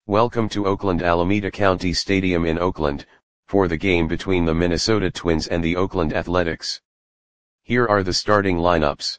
Welcome to Oakland Alameda County Stadium in Oakland, for the game between the Minnesota Twins and the Oakland Athletics. Here are the starting lineups.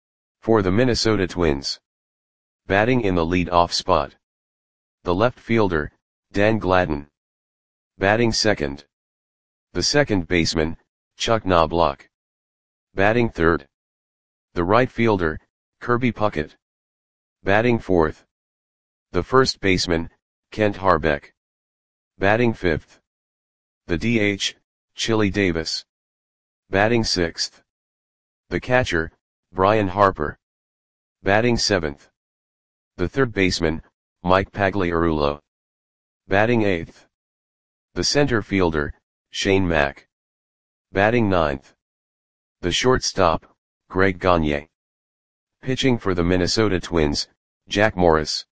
For the Minnesota Twins. Batting in the lead-off spot. The left fielder, Dan Gladden. Batting second. The second baseman, Chuck Knobloch. Batting third. The right fielder, Kirby Puckett. Batting fourth. The first baseman, Kent Hrbek. Batting fifth. The DH, Chili Davis. Batting sixth. The catcher, Brian Harper. Batting seventh. The third baseman, Mike Pagliarulo. Batting eighth. The center fielder, Shane Mack. Batting ninth. The shortstop, Greg Gagne. Pitching for the Minnesota Twins, Jack Morris.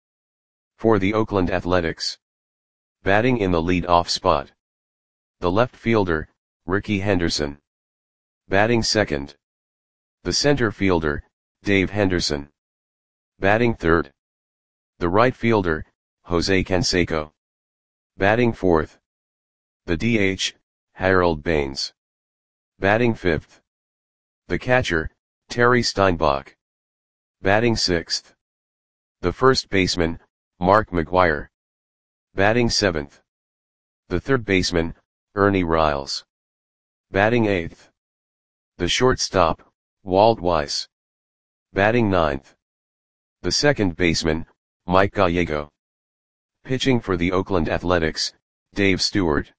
For the Oakland Athletics. Batting in the lead-off spot. The left fielder, Rickey Henderson. Batting second. The center fielder, Dave Henderson. Batting third. The right fielder, Jose Canseco. Batting fourth. The DH, Harold Baines. Batting fifth. The catcher, Terry Steinbach. Batting sixth. The first baseman, Mark McGwire. Batting seventh. The third baseman, Ernie Riles. Batting eighth. The shortstop, Walt Weiss. Batting ninth. The second baseman, Mike Gallego. Pitching for the Oakland Athletics, Dave Stewart.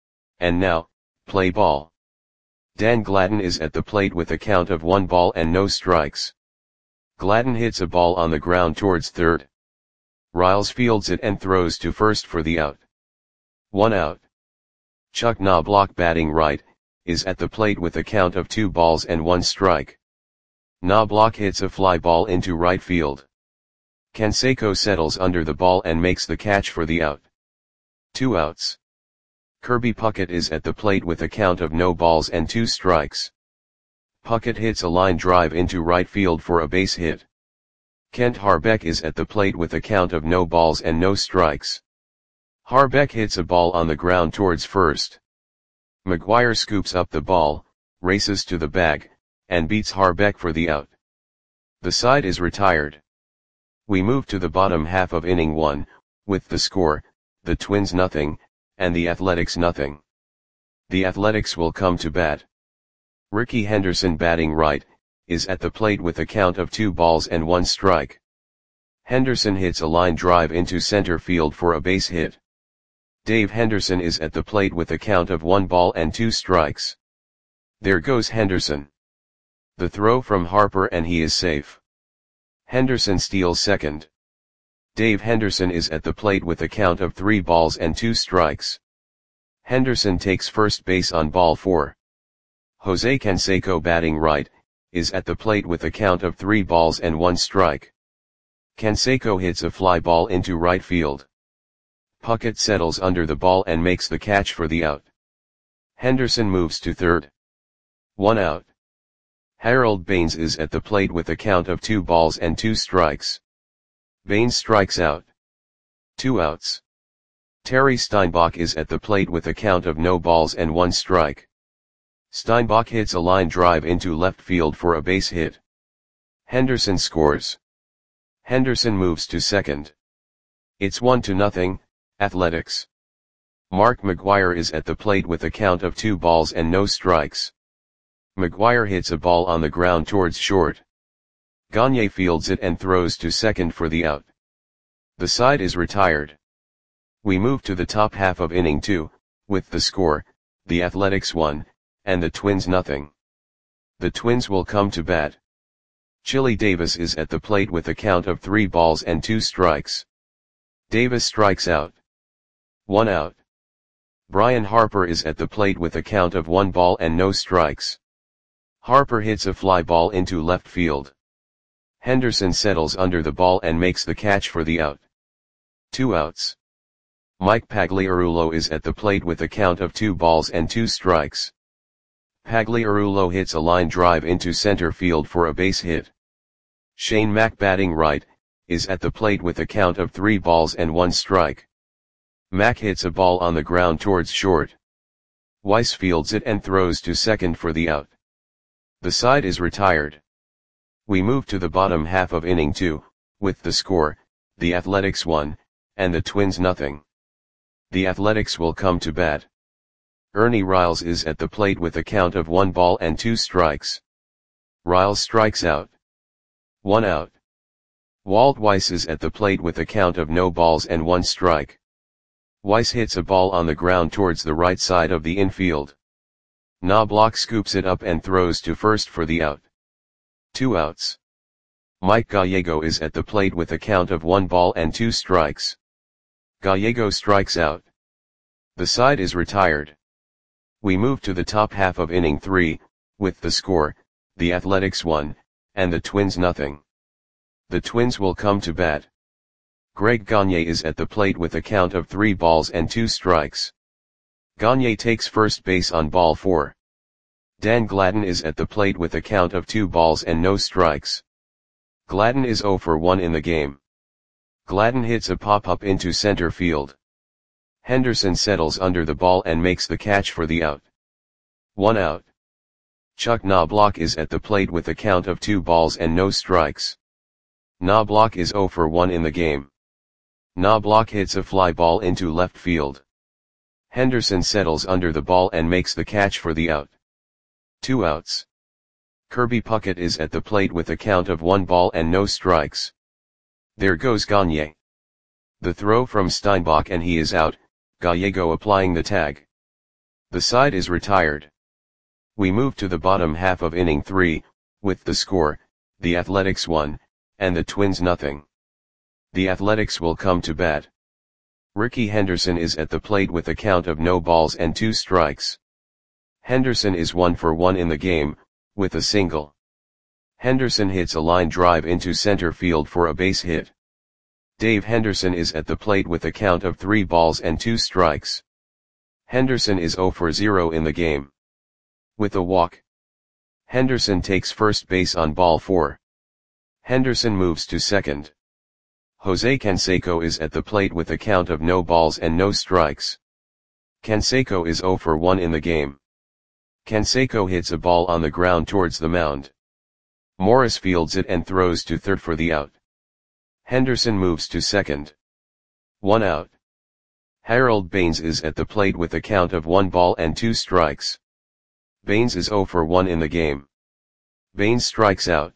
And now, play ball. Dan Gladden is at the plate with a count of 1 ball and no strikes. Gladden hits a ball on the ground towards third. Riles fields it and throws to first for the out. 1 out. Chuck Knobloch, batting right, is at the plate with a count of 2 balls and 1 strike. Knobloch hits a fly ball into right field. Canseco settles under the ball and makes the catch for the out. 2 outs. Kirby Puckett is at the plate with a count of no balls and 2 strikes. Puckett hits a line drive into right field for a base hit. Kent Hrbek is at the plate with a count of no balls and no strikes. Hrbek hits a ball on the ground towards first. McGwire scoops up the ball, races to the bag, and beats Hrbek for the out. The side is retired. We move to the bottom half of inning 1, with the score, the Twins 0, and the Athletics 0. The Athletics will come to bat. Rickey Henderson, batting right, is at the plate with a count of 2 balls and 1 strike. Henderson hits a line drive into center field for a base hit. Dave Henderson is at the plate with a count of 1 ball and 2 strikes. There goes Henderson. The throw from Harper and he is safe. Henderson steals second. Dave Henderson is at the plate with a count of 3 balls and 2 strikes. Henderson takes first base on ball 4. Jose Canseco, batting right, is at the plate with a count of 3 balls and 1 strike. Canseco hits a fly ball into right field. Puckett settles under the ball and makes the catch for the out. Henderson moves to third. 1 out. Harold Baines is at the plate with a count of 2 balls and 2 strikes. Baines strikes out. 2 outs. Terry Steinbach is at the plate with a count of no balls and 1 strike. Steinbach hits a line drive into left field for a base hit. Henderson scores. Henderson moves to second. It's 1-0, Athletics. Mark McGwire is at the plate with a count of 2 balls and no strikes. McGwire hits a ball on the ground towards short. Gagne fields it and throws to second for the out. The side is retired. We move to the top half of inning 2, with the score, the Athletics 1, and the Twins 0. The Twins will come to bat. Chili Davis is at the plate with a count of 3 balls and 2 strikes. Davis strikes out. 1 out. Brian Harper is at the plate with a count of 1 ball and no strikes. Harper hits a fly ball into left field. Henderson settles under the ball and makes the catch for the out. 2 outs. Mike Pagliarulo is at the plate with a count of 2 balls and 2 strikes. Pagliarulo hits a line drive into center field for a base hit. Shane Mack, batting right, is at the plate with a count of 3 balls and 1 strike. Mac hits a ball on the ground towards short. Weiss fields it and throws to second for the out. The side is retired. We move to the bottom half of inning 2, with the score, the Athletics 1, and the Twins nothing. The Athletics will come to bat. Ernie Riles is at the plate with a count of 1 ball and 2 strikes. Riles strikes out. 1 out. Walt Weiss is at the plate with a count of no balls and 1 strike. Weiss hits a ball on the ground towards the right side of the infield. Knobloch scoops it up and throws to first for the out. 2 outs. Mike Gallego is at the plate with a count of 1 ball and 2 strikes. Gallego strikes out. The side is retired. We move to the top half of inning 3, with the score, the Athletics 1, and the Twins nothing. The Twins will come to bat. Greg Gagne is at the plate with a count of 3 balls and 2 strikes. Gagne takes first base on ball 4. Dan Gladden is at the plate with a count of 2 balls and no strikes. Gladden is 0 for 1 in the game. Gladden hits a pop-up into center field. Henderson settles under the ball and makes the catch for the out. 1 out. Chuck Knobloch is at the plate with a count of 2 balls and no strikes. Knobloch is 0 for 1 in the game. Knobloch hits a fly ball into left field. Henderson settles under the ball and makes the catch for the out. 2 outs. Kirby Puckett is at the plate with a count of 1 ball and no strikes. There goes Gagne. The throw from Steinbach and he is out, Gallego applying the tag. The side is retired. We move to the bottom half of inning 3, with the score, the Athletics 1, and the Twins nothing. The Athletics will come to bat. Ricky Henderson is at the plate with a count of no balls and 2 strikes. Henderson is 1 for 1 in the game, with a single. Henderson hits a line drive into center field for a base hit. Dave Henderson is at the plate with a count of 3 balls and 2 strikes. Henderson is 0 for 0 in the game. With a walk. Henderson takes first base on ball 4. Henderson moves to second. Jose Canseco is at the plate with a count of no balls and no strikes. Canseco is 0 for 1 in the game. Canseco hits a ball on the ground towards the mound. Morris fields it and throws to third for the out. Henderson moves to second. 1 out. Harold Baines is at the plate with a count of 1 ball and 2 strikes. Baines is 0 for 1 in the game. Baines strikes out.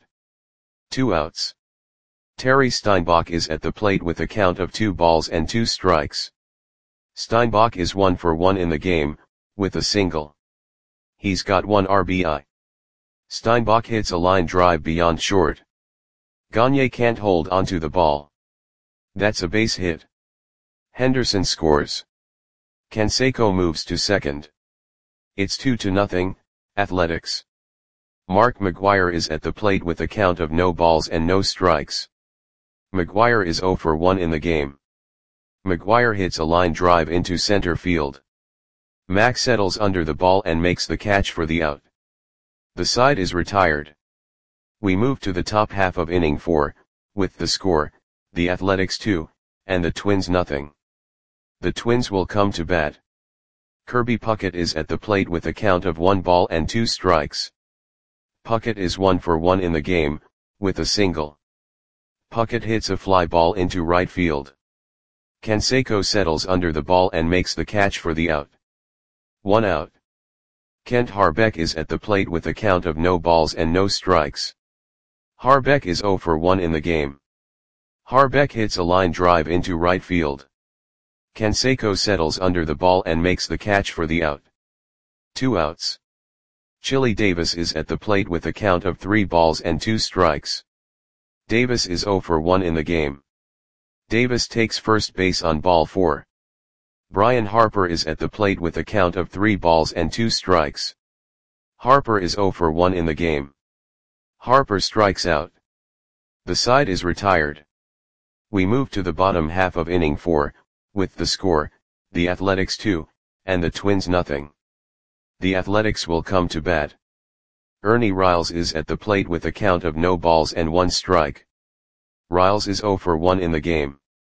2 outs. Terry Steinbach is at the plate with a count of 2 balls and 2 strikes. Steinbach is 1 for 1 in the game, with a single. He's got 1 RBI. Steinbach hits a line drive beyond short. Gagne can't hold onto the ball. That's a base hit. Henderson scores. Canseco moves to second. It's 2-0, Athletics. Mark McGwire is at the plate with a count of no balls and no strikes. McGwire is 0 for 1 in the game. McGwire hits a line drive into center field. Mac settles under the ball and makes the catch for the out. The side is retired. We move to the top half of inning 4, with the score, the Athletics 2, and the Twins nothing. The Twins will come to bat. Kirby Puckett is at the plate with a count of 1 ball and 2 strikes. Puckett is 1 for 1 in the game, with a single. Puckett hits a fly ball into right field. Canseco settles under the ball and makes the catch for the out. 1 out. Kent Harbeck is at the plate with a count of no balls and no strikes. Harbeck is 0 for 1 in the game. Harbeck hits a line drive into right field. Canseco settles under the ball and makes the catch for the out. 2 outs. Chili Davis is at the plate with a count of 3 balls and 2 strikes. Davis is 0 for 1 in the game. Davis takes first base on ball 4. Brian Harper is at the plate with a count of 3 balls and 2 strikes. Harper is 0 for 1 in the game. Harper strikes out. The side is retired. We move to the bottom half of inning 4, with the score, the Athletics 2, and the Twins nothing. The Athletics will come to bat. Ernie Riles is at the plate with a count of no balls and 1 strike. Riles is 0 for 1 in the game.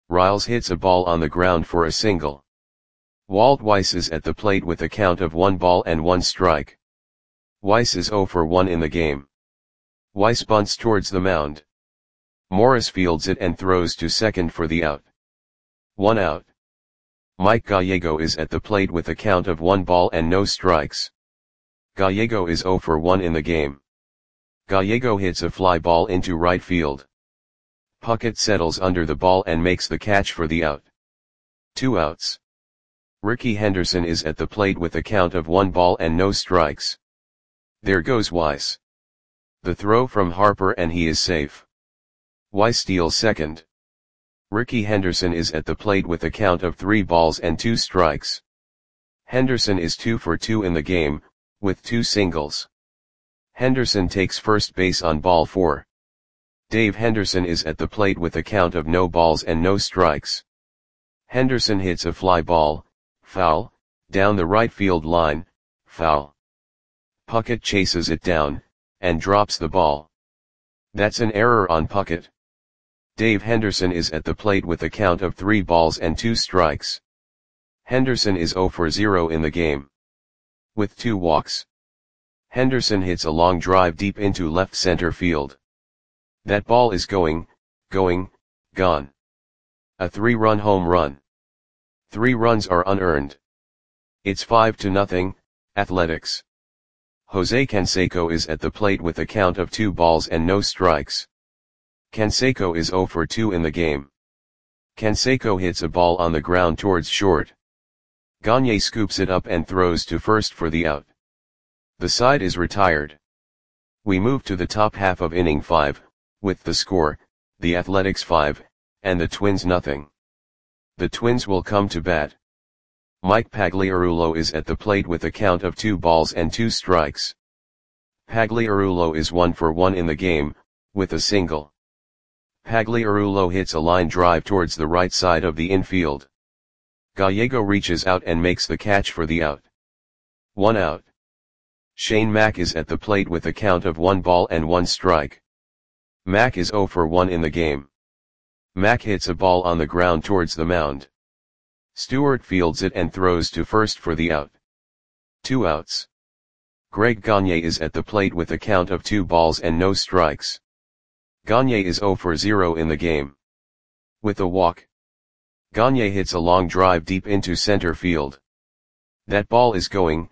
Riles hits a ball on the ground for a single. Walt Weiss is at the plate with a count of 1 ball and 1 strike. Weiss is 0 for 1 in the game. Weiss bunts towards the mound. Morris fields it and throws to second for the out. 1 out. Mike Gallego is at the plate with a count of 1 ball and no strikes. Gallego is 0 for 1 in the game. Gallego hits a fly ball into right field. Puckett settles under the ball and makes the catch for the out. 2 outs. Ricky Henderson is at the plate with a count of 1 ball and no strikes. There goes Weiss. The throw from Harper and he is safe. Weiss steals second. Ricky Henderson is at the plate with a count of 3 balls and 2 strikes. Henderson is 2 for 2 in the game, with 2 singles. Henderson takes first base on ball 4. Dave Henderson is at the plate with a count of no balls and no strikes. Henderson hits a fly ball, foul, down the right field line, foul. Puckett chases it down, and drops the ball. That's an error on Puckett. Dave Henderson is at the plate with a count of 3 balls and 2 strikes. Henderson is 0 for 0 in the game. With 2 walks. Henderson hits a long drive deep into left center field. That ball is going, gone. A 3-run home run. 3 runs are unearned. It's 5-0, Athletics. Jose Canseco is at the plate with a count of 2 balls and no strikes. Canseco is 0 for 2 in the game. Canseco hits a ball on the ground towards short. Gagne scoops it up and throws to first for the out. The side is retired. We move to the top half of inning 5, with the score, the Athletics 5, and the Twins nothing. The Twins will come to bat. Mike Pagliarulo is at the plate with a count of 2 balls and 2 strikes. Pagliarulo is 1 for 1 in the game, with a single. Pagliarulo hits a line drive towards the right side of the infield. Gallego reaches out and makes the catch for the out. 1 out. Shane Mack is at the plate with a count of 1 ball and 1 strike. Mack is 0 for 1 in the game. Mack hits a ball on the ground towards the mound. Stewart fields it and throws to first for the out. 2 outs. Greg Gagne is at the plate with a count of 2 balls and no strikes. Gagne is 0 for 0 in the game. With a walk. Gagne hits a long drive deep into center field. That ball is going,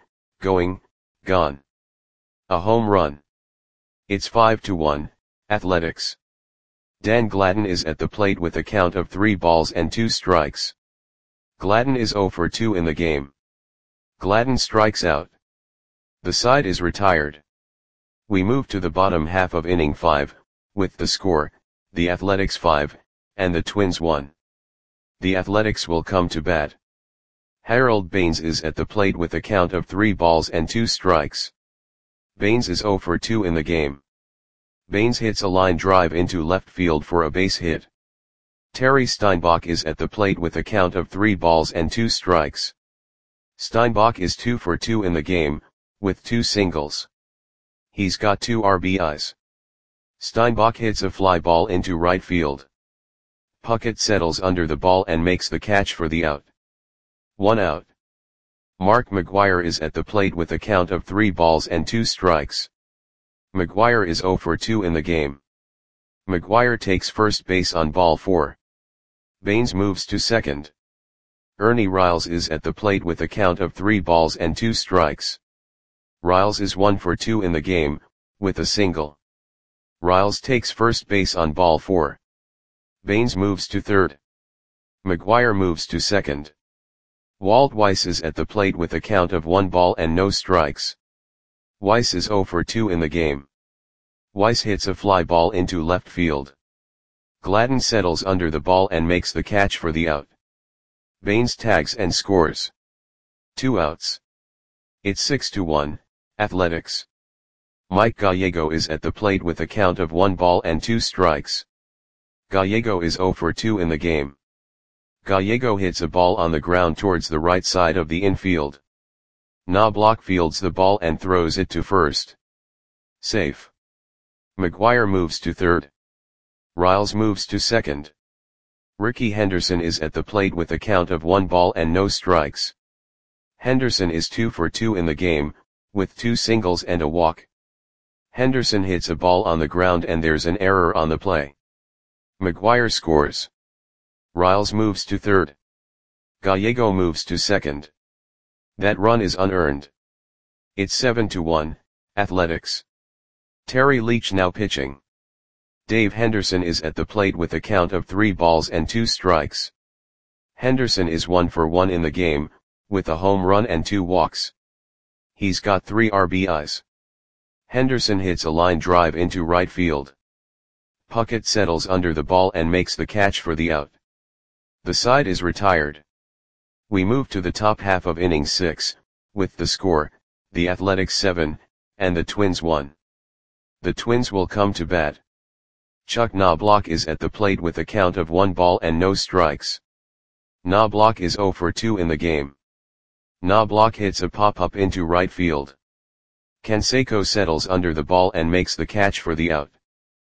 gone. A home run. It's 5-1, Athletics. Dan Gladden is at the plate with a count of 3 balls and 2 strikes. Gladden is 0 for 2 in the game. Gladden strikes out. The side is retired. We move to the bottom half of inning 5, with the score, the Athletics 5, and the Twins 1. The Athletics will come to bat. Harold Baines is at the plate with a count of 3 balls and 2 strikes. Baines is 0 for 2 in the game. Baines hits a line drive into left field for a base hit. Terry Steinbach is at the plate with a count of 3 balls and 2 strikes. Steinbach is 2 for 2 in the game, with 2 singles. He's got 2 RBIs. Steinbach hits a fly ball into right field. Puckett settles under the ball and makes the catch for the out. 1 out. Mark McGwire is at the plate with a count of 3 balls and 2 strikes. McGwire is 0 for 2 in the game. McGwire takes first base on ball 4. Baines moves to second. Ernie Riles is at the plate with a count of 3 balls and 2 strikes. Riles is 1 for 2 in the game, with a single. Riles takes first base on ball 4. Baines moves to third. McGwire moves to second. Walt Weiss is at the plate with a count of 1 ball and no strikes. Weiss is 0 for 2 in the game. Weiss hits a fly ball into left field. Gladden settles under the ball and makes the catch for the out. Baines tags and scores. 2 outs. It's 6-1, Athletics. Mike Gallego is at the plate with a count of 1 ball and 2 strikes. Gallego is 0 for 2 in the game. Gallego hits a ball on the ground towards the right side of the infield. Knobloch fields the ball and throws it to first. Safe. McGwire moves to third. Riles moves to second. Ricky Henderson is at the plate with a count of 1 ball and no strikes. Henderson is 2 for 2 in the game, with 2 singles and a walk. Henderson hits a ball on the ground and there's an error on the play. McGuire scores. Riles moves to third. Gallego moves to second. That run is unearned. It's 7-1, Athletics. Terry Leach now pitching. Dave Henderson is at the plate with a count of 3 balls and 2 strikes. Henderson is 1 for 1 in the game, with a home run and 2 walks. He's got 3 RBIs. Henderson hits a line drive into right field. Puckett settles under the ball and makes the catch for the out. The side is retired. We move to the top half of inning 6, with the score, the Athletics 7, and the Twins 1. The Twins will come to bat. Chuck Knobloch is at the plate with a count of 1 ball and no strikes. Knobloch is 0 for 2 in the game. Knobloch hits a pop-up into right field. Canseco settles under the ball and makes the catch for the out.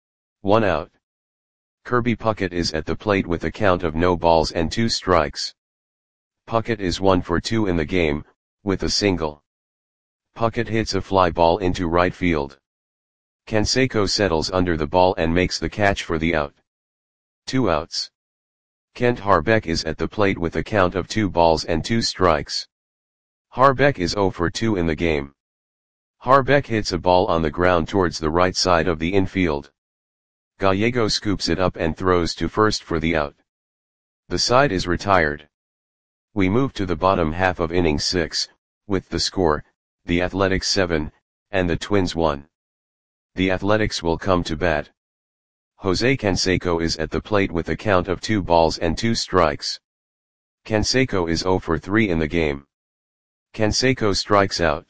1 out. Kirby Puckett is at the plate with a count of no balls and 2 strikes. Puckett is 1 for 2 in the game, with a single. Puckett hits a fly ball into right field. Canseco settles under the ball and makes the catch for the out. 2 outs. Kent Harbeck is at the plate with a count of 2 balls and 2 strikes. Harbeck is 0 for 2 in the game. Harbeck hits a ball on the ground towards the right side of the infield. Gallego scoops it up and throws to first for the out. The side is retired. We move to the bottom half of inning 6, with the score, the Athletics 7, and the Twins 1. The Athletics will come to bat. Jose Canseco is at the plate with a count of 2 balls and 2 strikes. Canseco is 0 for 3 in the game. Canseco strikes out.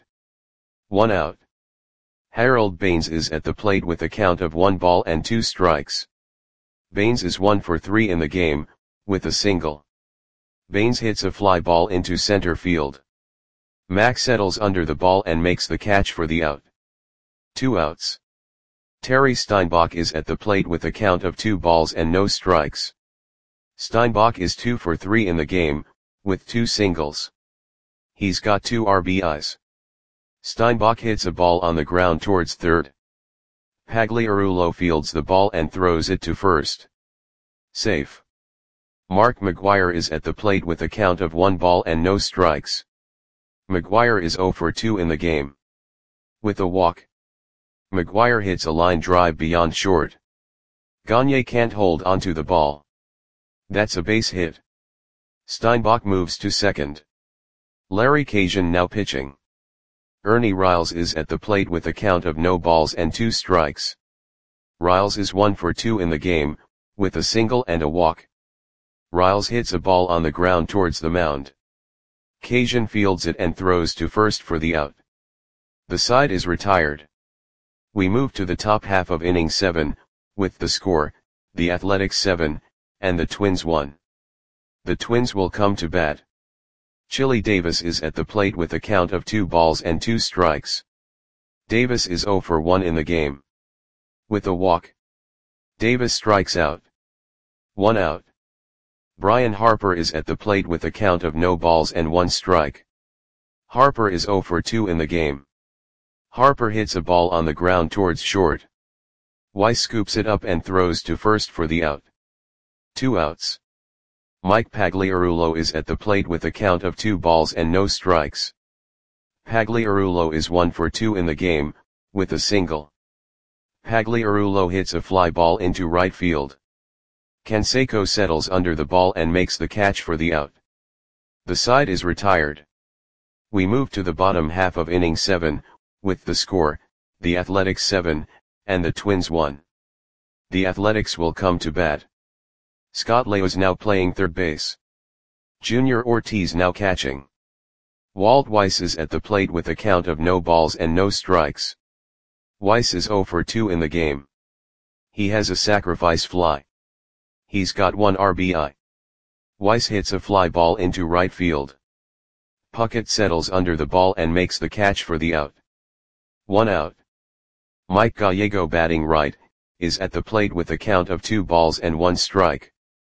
1 out. Harold Baines is at the plate with a count of 1 ball and 2 strikes. Baines is 1 for 3 in the game, with a single. Baines hits a fly ball into center field. Mack settles under the ball and makes the catch for the out. 2 outs. Terry Steinbach is at the plate with a count of 2 balls and no strikes. Steinbach is 2 for 3 in the game, with 2 singles. He's got 2 RBIs. Steinbach hits a ball on the ground towards third. Pagliarulo fields the ball and throws it to first. Safe. Mark McGuire is at the plate with a count of 1 ball and no strikes. McGuire is 0 for 2 in the game. With a walk. McGuire hits a line drive beyond short. Gagne can't hold onto the ball. That's a base hit. Steinbach moves to second. Larry Cajun now pitching. Ernie Riles is at the plate with a count of no balls and 2 strikes. Riles is 1 for 2 in the game, with a single and a walk. Riles hits a ball on the ground towards the mound. Cajun fields it and throws to first for the out. The side is retired. We move to the top half of inning 7, with the score, the Athletics 7, and the Twins 1. The Twins will come to bat. Chili Davis is at the plate with a count of 2 balls and 2 strikes. Davis is 0 for 1 in the game. With a walk. Davis strikes out. 1 out. Brian Harper is at the plate with a count of no balls and 1 strike. Harper is 0 for 2 in the game. Harper hits a ball on the ground towards short. Weiss scoops it up and throws to first for the out. 2 outs. Mike Pagliarulo is at the plate with a count of 2 balls and no strikes. Pagliarulo is 1 for 2 in the game, with a single. Pagliarulo hits a fly ball into right field. Canseco settles under the ball and makes the catch for the out. The side is retired. We move to the bottom half of inning 7, with the score, the Athletics 7, and the Twins 1. The Athletics will come to bat. Scott Laos now playing third base. Junior Ortiz now catching. Walt Weiss is at the plate with a count of no balls and no strikes. Weiss is 0 for 2 in the game. He has a sacrifice fly. He's got 1 RBI. Weiss hits a fly ball into right field. Puckett settles under the ball and makes the catch for the out. 1 out. Mike Gallego batting right, is at the plate with a count of 2 balls and 1 strike.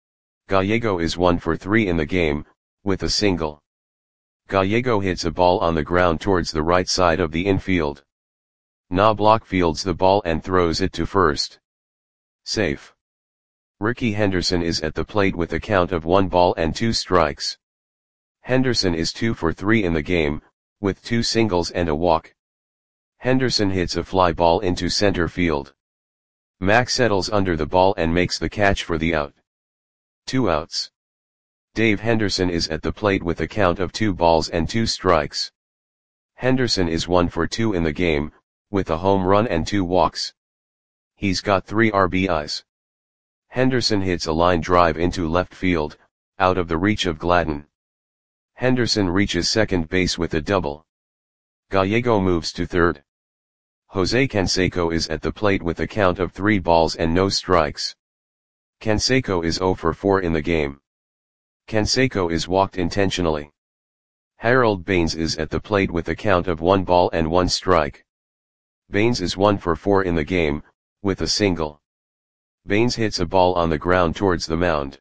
Gallego is 1 for 3 in the game, with a single. Gallego hits a ball on the ground towards the right side of the infield. Knobloch fields the ball and throws it to first. Safe. Ricky Henderson is at the plate with a count of 1 ball and 2 strikes. Henderson is 2 for 3 in the game, with 2 singles and a walk. Henderson hits a fly ball into center field. Mac settles under the ball and makes the catch for the out. 2 outs. Dave Henderson is at the plate with a count of 2 balls and 2 strikes. Henderson is 1 for 2 in the game, with a home run and 2 walks. He's got 3 RBIs. Henderson hits a line drive into left field, out of the reach of Gladden. Henderson reaches second base with a double. Gallego moves to third. Jose Canseco is at the plate with a count of 3 balls and no strikes. Canseco is 0 for 4 in the game. Canseco is walked intentionally. Harold Baines is at the plate with a count of 1 ball and 1 strike. Baines is 1 for 4 in the game, with a single. Baines hits a ball on the ground towards the mound.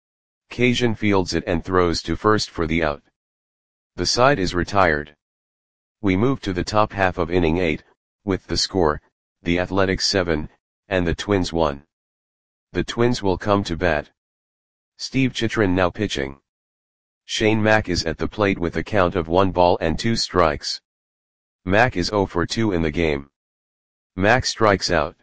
Cajun fields it and throws to first for the out. The side is retired. We move to the top half of inning 8, with the score, the Athletics 7, and the Twins 1. The Twins will come to bat. Steve Chitrin now pitching. Shane Mack is at the plate with a count of 1 ball and 2 strikes. Mack is 0 for 2 in the game. Mack strikes out.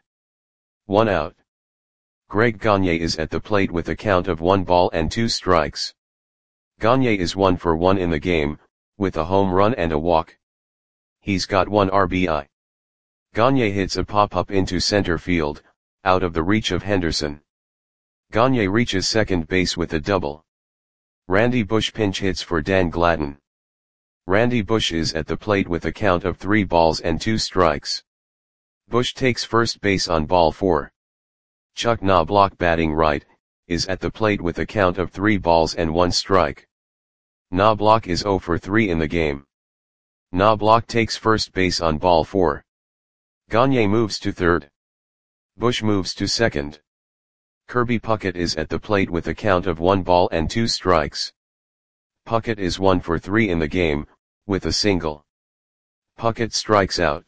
1 out. Greg Gagne is at the plate with a count of 1 ball and 2 strikes. Gagne is 1 for 1 in the game, with a home run and a walk. He's got 1 RBI. Gagne hits a pop-up into center field, out of the reach of Henderson. Gagne reaches second base with a double. Randy Bush pinch hits for Dan Gladden. Randy Bush is at the plate with a count of 3 balls and 2 strikes. Bush takes first base on ball 4. Chuck Knobloch batting right, is at the plate with a count of 3 balls and 1 strike. Knobloch is 0 for 3 in the game. Knobloch takes first base on ball 4. Gagne moves to third. Bush moves to second. Kirby Puckett is at the plate with a count of 1 ball and 2 strikes. Puckett is 1 for 3 in the game, with a single. Puckett strikes out.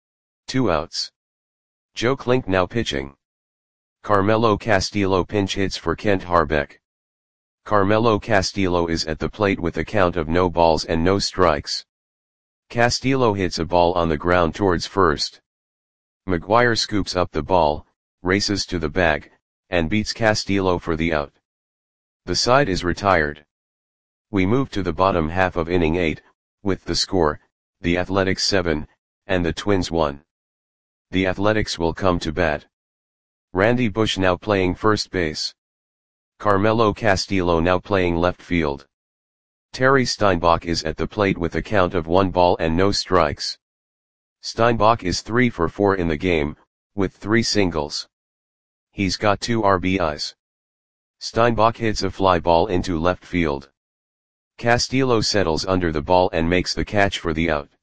2 outs. Joe Klink now pitching. Carmelo Castillo pinch hits for Kent Harbeck. Carmelo Castillo is at the plate with a count of no balls and no strikes. Castillo hits a ball on the ground towards first. McGuire scoops up the ball, races to the bag, and beats Castillo for the out. The side is retired. We move to the bottom half of inning 8, with the score, the Athletics 7, and the Twins 1. The Athletics will come to bat. Randy Bush now playing first base. Carmelo Castillo now playing left field. Terry Steinbach is at the plate with a count of 1 ball and no strikes. Steinbach is 3 for 4 in the game, with 3 singles. He's got 2 RBIs. Steinbach hits a fly ball into left field. Castillo settles under the ball and makes the catch for the out.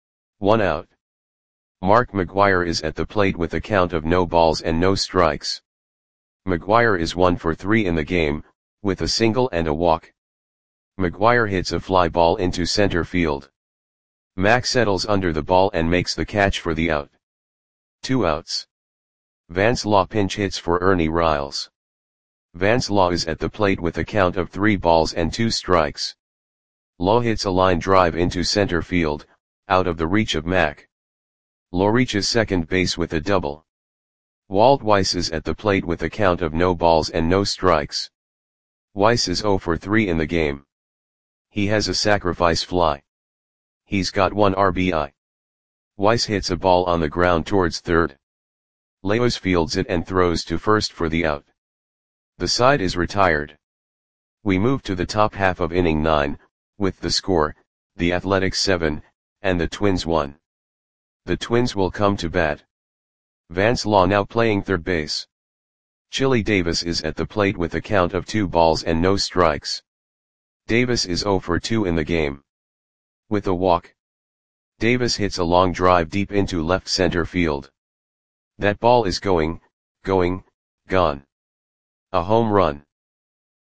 1 out. Mark McGuire is at the plate with a count of no balls and no strikes. McGuire is 1 for 3 in the game, with a single and a walk. McGuire hits a fly ball into center field. Mack settles under the ball and makes the catch for the out. 2 outs. Vance Law pinch hits for Ernie Riles. Vance Law is at the plate with a count of 3 balls and 2 strikes. Law hits a line drive into center field, out of the reach of Mack. Law reaches second base with a double. Walt Weiss is at the plate with a count of no balls and no strikes. Weiss is 0 for 3 in the game. He has a sacrifice fly. He's got 1 RBI. Weiss hits a ball on the ground towards third. Leos fields it and throws to first for the out. The side is retired. We move to the top half of inning 9, with the score, the Athletics 7, and the Twins 1. The Twins will come to bat. Vance Law now playing third base. Chili Davis is at the plate with a count of 2 balls and no strikes. Davis is 0 for 2 in the game. With a walk. Davis hits a long drive deep into left center field. That ball is gone. A home run.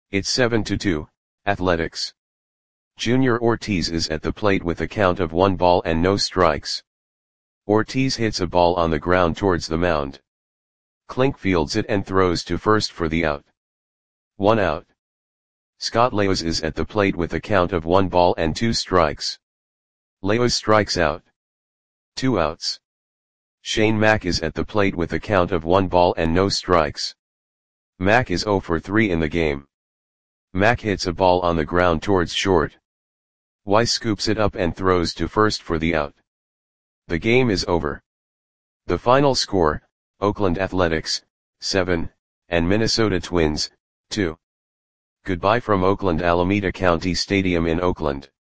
It's 7-2, Athletics. Junior Ortiz is at the plate with a count of 1 ball and no strikes. Ortiz hits a ball on the ground towards the mound. Klink fields it and throws to first for the out. 1 out. Scott Leos is at the plate with a count of 1 ball and 2 strikes. Leos strikes out. 2 outs. Shane Mack is at the plate with a count of 1 ball and no strikes. Mack is 0 for 3 in the game. Mack hits a ball on the ground towards short. Weiss scoops it up and throws to first for the out. The game is over. The final score, Oakland Athletics, 7, and Minnesota Twins, 2. Goodbye from Oakland Alameda County Stadium in Oakland.